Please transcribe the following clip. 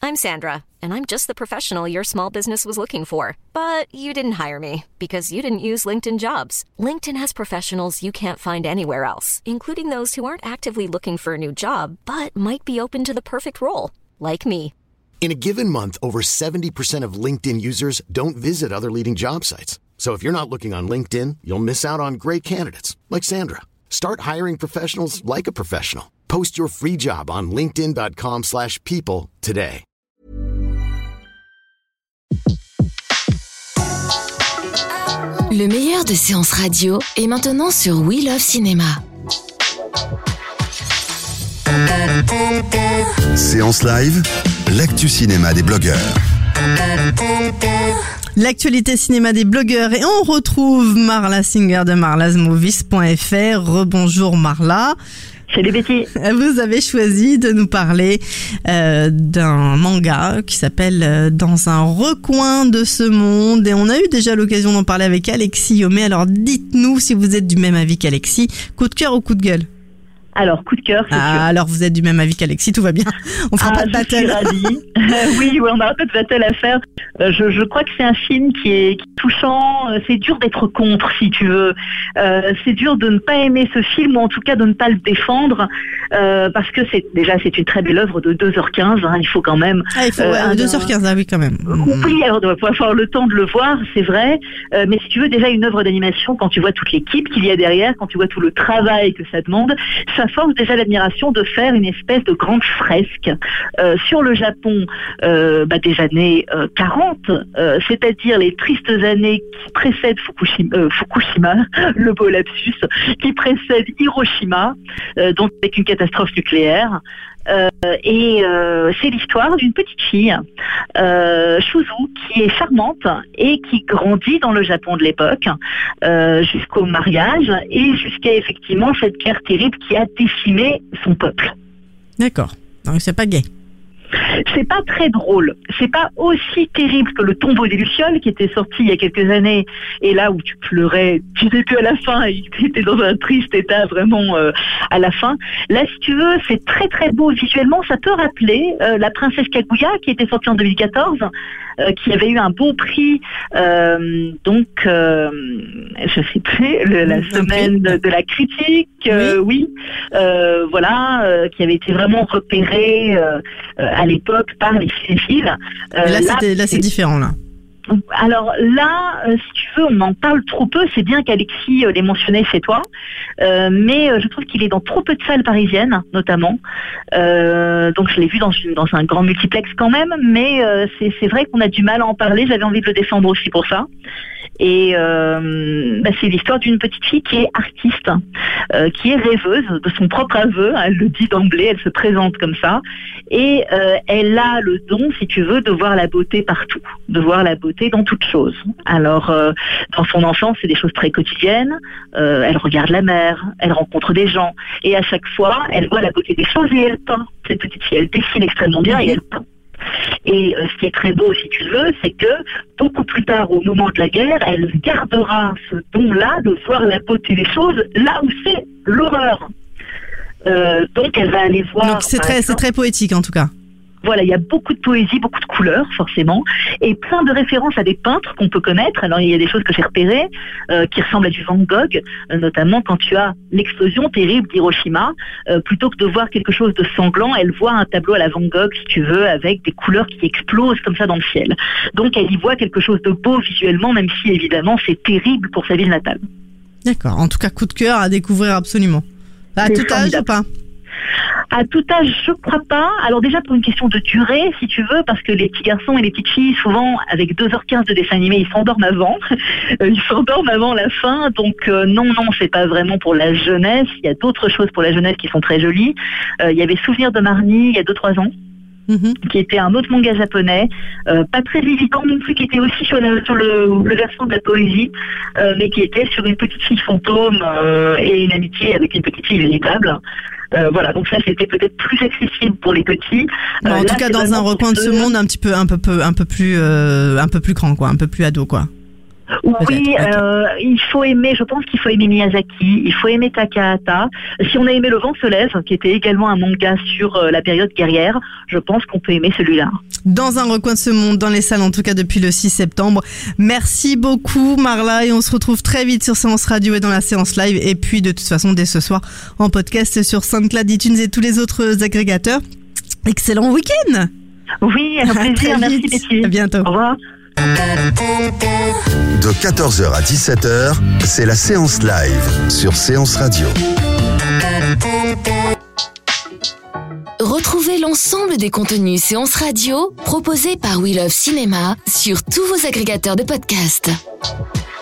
I'm Sandra, and I'm just the professional your small business was looking for. But you didn't hire me because you didn't use LinkedIn Jobs. LinkedIn has professionals you can't find anywhere else, including those who aren't actively looking for a new job, but might be open to the perfect role, like me. In a given month, over 70% of LinkedIn users don't visit other leading job sites. So if you're not looking on LinkedIn, you'll miss out on great candidates like Sandra. Start hiring professionals like a professional. Post your free job on linkedin.com/people today. Le meilleur de séances radio est maintenant sur We Love Cinéma. Séance live, l'actu cinéma des blogueurs. L'actualité cinéma des blogueurs et on retrouve Marla Singer de marlasmovies.fr. Rebonjour Marla. Salut Betty. Vous avez choisi de nous parler d'un manga qui s'appelle Dans un recoin de ce monde et on a eu déjà l'occasion d'en parler avec Alexis Yomé. Alors dites-nous si vous êtes du même avis qu'Alexis. Coup de cœur ou coup de gueule? Alors, coup de cœur, c'est sûr. Alors vous êtes du même avis qu'Alexis, tout va bien. On fera pas de battle. Je suis ravie. Oui, on a un peu de battle à faire. Je crois que c'est un film qui est touchant. C'est dur d'être contre, si tu veux. C'est dur de ne pas aimer ce film, ou en tout cas de ne pas le défendre, parce que c'est une très belle œuvre de 2h15. Hein, il faut quand même... il faut 2h15, oui, quand même. Oui, alors on va pouvoir avoir le temps de le voir, c'est vrai. Mais si tu veux, déjà une œuvre d'animation, quand tu vois toute l'équipe qu'il y a derrière, quand tu vois tout le travail que ça demande, ça force déjà l'admiration de faire une espèce de grande fresque sur le Japon des années 40, c'est-à-dire les tristes années qui précèdent Fukushima, le beau lapsus, qui précèdent Hiroshima, donc avec une catastrophe nucléaire. C'est l'histoire d'une petite fille, Shuzu, qui est charmante et qui grandit dans le Japon de l'époque jusqu'au mariage et jusqu'à effectivement cette guerre terrible qui a décimé son peuple. D'accord, donc c'est pas gay. C'est pas très drôle. C'est pas aussi terrible que Le Tombeau des Lucioles qui était sorti il y a quelques années et là où tu pleurais du début à la fin et tu étais dans un triste état vraiment à la fin. Là, si tu veux, c'est très très beau visuellement. Ça peut rappeler La Princesse Kaguya qui était sortie en 2014, qui avait eu un beau prix, je sais plus, la semaine de la critique, qui avait été vraiment repéré à l'époque par les cinéphiles. Là, c'est différent, là. Alors là, si tu veux, on en parle trop peu. C'est bien qu'Alexis l'ait mentionné chez toi, mais je trouve qu'il est dans trop peu de salles parisiennes, notamment. Donc je l'ai vu dans un grand multiplex quand même, mais c'est vrai qu'on a du mal à en parler. J'avais envie de le défendre aussi pour ça. Et c'est l'histoire d'une petite fille qui est artiste, qui est rêveuse de son propre aveu. Elle le dit d'emblée, elle se présente comme ça. Et elle a le don, si tu veux, de voir la beauté partout, de voir la beauté dans toute chose. Alors, dans son enfance, c'est des choses très quotidiennes. Elle regarde la mer, elle rencontre des gens. Et à chaque fois, elle voit la beauté des choses et elle peint. Cette petite fille, elle dessine extrêmement bien et elle peint. Et ce qui est très beau, si tu veux, c'est que beaucoup plus tard, au moment de la guerre, elle gardera ce don-là de voir la beauté des choses là où c'est l'horreur. Donc elle va aller voir... Donc c'est très poétique en tout cas. Voilà, il y a beaucoup de poésie, beaucoup de couleurs, forcément, et plein de références à des peintres qu'on peut connaître. Alors, il y a des choses que j'ai repérées, qui ressemblent à du Van Gogh, notamment quand tu as l'explosion terrible d'Hiroshima, plutôt que de voir quelque chose de sanglant, elle voit un tableau à la Van Gogh, si tu veux, avec des couleurs qui explosent comme ça dans le ciel. Donc, elle y voit quelque chose de beau visuellement, même si, évidemment, c'est terrible pour sa ville natale. D'accord, en tout cas, coup de cœur à découvrir absolument. À tout âge ou pas ? À tout âge, je crois pas. Alors déjà pour une question de durée, si tu veux, parce que les petits garçons et les petites filles, souvent avec 2h15 de dessin animé, ils s'endorment avant. Ils s'endorment avant la fin. Donc non, c'est pas vraiment pour la jeunesse. Il y a d'autres choses pour la jeunesse qui sont très jolies. Il y avait Souvenir de Marnie il y a 2-3 ans. Qui était un autre manga japonais, pas très évident non plus, qui était aussi sur le versant de la poésie, mais qui était sur une petite fille fantôme et une amitié avec une petite fille véritable. Voilà, donc ça c'était peut-être plus accessible pour les petits. En tout cas, dans un recoin de ce monde un peu plus grand, quoi, un peu plus ado, quoi. Oui, il faut aimer, je pense qu'il faut aimer Miyazaki, il faut aimer Takahata. Si on a aimé Le Vent se lève, qui était également un manga sur la période guerrière, je pense qu'on peut aimer celui-là. Dans un recoin de ce monde, dans les salles en tout cas depuis le 6 septembre. Merci beaucoup Marla et on se retrouve très vite sur Séance Radio et dans la séance live et puis de toute façon dès ce soir en podcast sur SoundCloud, iTunes et tous les autres agrégateurs. Excellent week-end. Oui, un plaisir, merci Betty. À bientôt. Au revoir. De 14h à 17h, c'est la séance live sur Séance Radio. Retrouvez l'ensemble des contenus Séance Radio proposés par We Love Cinéma sur tous vos agrégateurs de podcasts.